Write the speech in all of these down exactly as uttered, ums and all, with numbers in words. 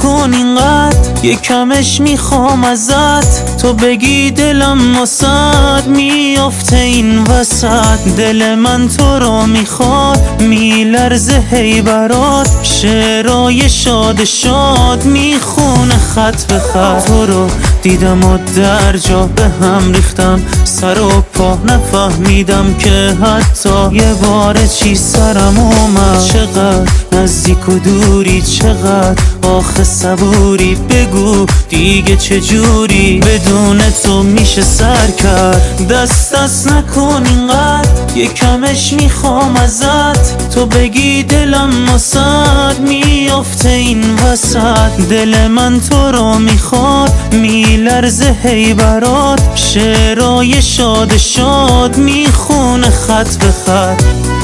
نکن اینقدر، یکمش میخوام ازت، تو بگی دلم واسد میافته این وسط. دل من تو رو میخواد، میلرزه هی برات، شعرهای شاد شاد میخونه خط به خط. تو رو دیدم و در جا به هم ریختم، سر و پا نفهمیدم که حتی یه بار چی سرم اومد. چقدر نزدیک و دوری، چقدر آخه صبوری، بگو دیگه چجوری بدون تو میشه سر کرد. دست دست نکن اینقدر، یکمش میخوام ازت، تو بگی دلم واسد میافته این وسط. دل من تو رو میخواد، میلرزه هی برات، شعرهای شاد شاد میخونه خط به خط.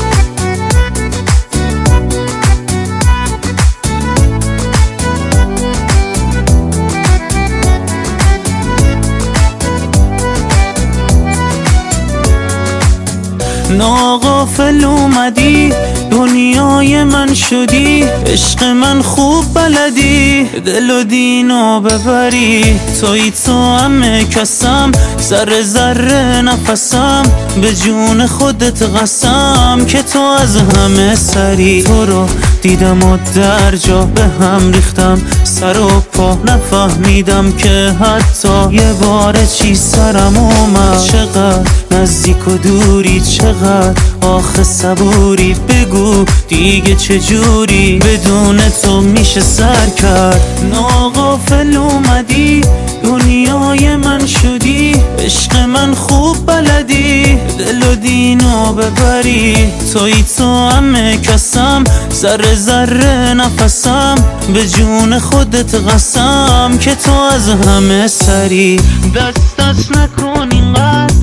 ناغافل اومدی، دنیای من شدی، عشق من خوب بلدی، دل و دینو ببری. توی تو همه کسم، ذره ذره نفسم، به جون خودت قسم که تو از همه سری. تو رو دیدم و در جا به هم ریختم، سر و پا نفهمیدم که حتی یه بار چی سرم اومد. چقدر نزدیک و دوری، چقدر آخه صبوری، بگو دیگه چجوری بدون تو میشه سر کرد. ناغافل اومدی، دنیای من شدی، عشق من خوب بلدی، دل و دینو ببری. توی تو همه کسم، ذره ذره نفسم، به جون خودت قسم که تو از همه سری. دست دست نکن اینقدر،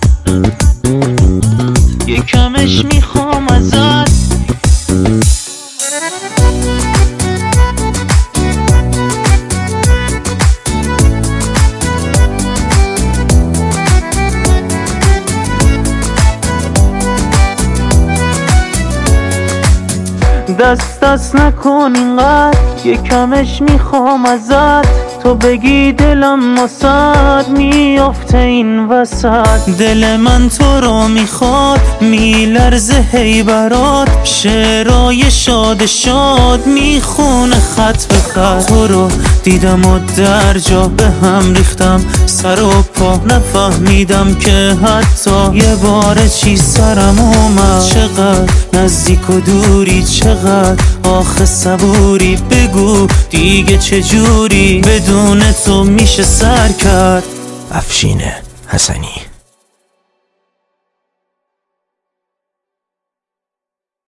یکمش میخوام ازت. دست دست نکن اینقدر، یکمش میخوام ازت، تو بگی دلم واسد میافته این وسط. دل من تو رو میخواد، میلرزه هی برات، شعرهای شاد شاد میخونه خط به خط. تو رو دیدم و در جا به هم ریختم، سر و پا نفهمیدم که حتی یه بار چی سرم اومد. چقدر نزدیک و دوری، چقدر آخه صبوری، بگو دیگه چجوری بدون تو میشه سر کرد. افشین حسنی.